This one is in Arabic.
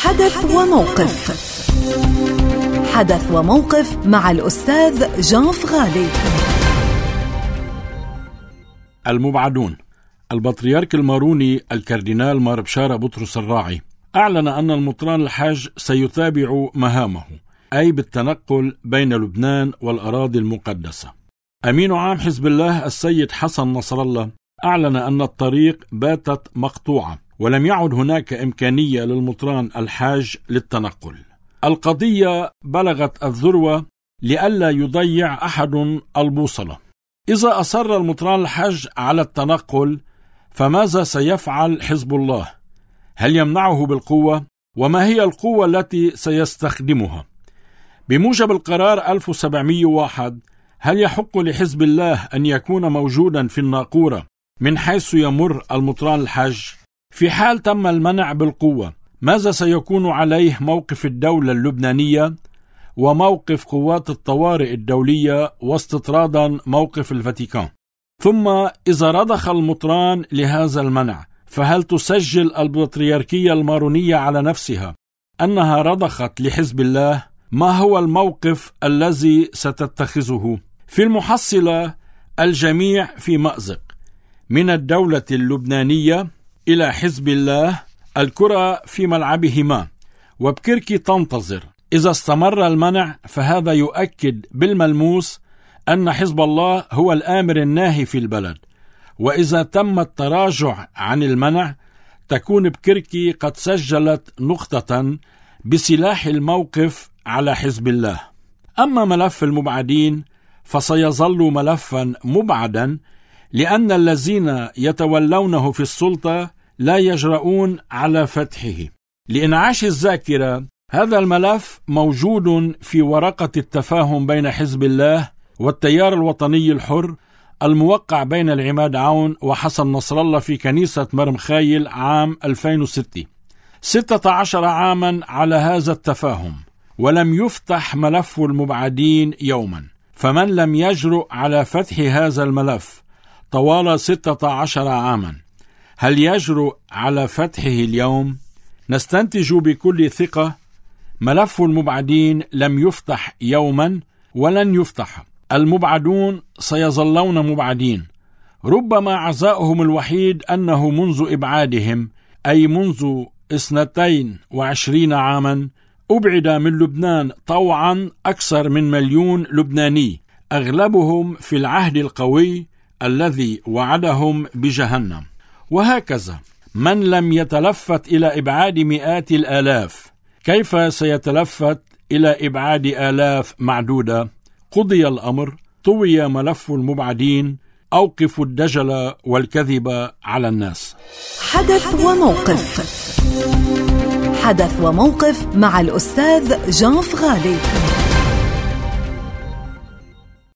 حدث وموقف. حدث وموقف مع الأستاذ جانف غالي. المبعدون. البطريرك الماروني الكاردينال مار بشارة بطرس الراعي أعلن أن المطران الحاج سيتابع مهامه، أي بالتنقل بين لبنان والأراضي المقدسة. أمين عام حزب الله السيد حسن نصر الله أعلن أن الطريق باتت مقطوعة ولم يعد هناك إمكانية للمطران الحاج للتنقل. القضية بلغت الذروة لئلا يضيع أحد البوصلة. إذا أصر المطران الحاج على التنقل فماذا سيفعل حزب الله؟ هل يمنعه بالقوة؟ وما هي القوة التي سيستخدمها؟ بموجب القرار 1701 هل يحق لحزب الله أن يكون موجودا في الناقورة من حيث يمر المطران الحاج؟ في حال تم المنع بالقوة ماذا سيكون عليه موقف الدولة اللبنانية وموقف قوات الطوارئ الدولية واستطرادا موقف الفاتيكان؟ ثم إذا رضخ المطران لهذا المنع فهل تسجل البطريركية المارونية على نفسها أنها رضخت لحزب الله؟ ما هو الموقف الذي ستتخذه؟ في المحصلة الجميع في مأزق، من الدولة اللبنانية إلى حزب الله الكرة في ملعبهما، وبكركي تنتظر. إذا استمر المنع فهذا يؤكد بالملموس أن حزب الله هو الآمر الناهي في البلد، وإذا تم التراجع عن المنع تكون بكركي قد سجلت نقطة بسلاح الموقف على حزب الله. أما ملف المبعدين فسيظل ملفا مبعدا، لأن الذين يتولونه في السلطة لا يجرؤون على فتحه. لإنعاش الذاكرة، هذا الملف موجود في ورقة التفاهم بين حزب الله والتيار الوطني الحر الموقع بين العماد عون وحسن نصر الله في كنيسة مرمخايل عام 2006. 16 عاما على هذا التفاهم ولم يفتح ملف المبعدين يوما، فمن لم يجرؤ على فتح هذا الملف طوال 16 عاما هل يجرؤ على فتحه اليوم؟ نستنتج بكل ثقة ملف المبعدين لم يفتح يوما ولن يفتح. المبعدون سيظلون مبعدين، ربما عزاؤهم الوحيد أنه منذ إبعادهم، أي منذ 22 عاما، أبعد من لبنان طوعا أكثر من 1,000,000 لبناني، أغلبهم في العهد القوي الذي وعدهم بجهنم. وهكذا من لم يتلفت إلى إبعاد مئات الآلاف كيف سيتلفت إلى إبعاد آلاف معدودة؟ قضي الأمر، طوي ملف المبعدين، أوقفوا الدجل والكذب على الناس. حدث وموقف. حدث وموقف مع الأستاذ جانف غالي.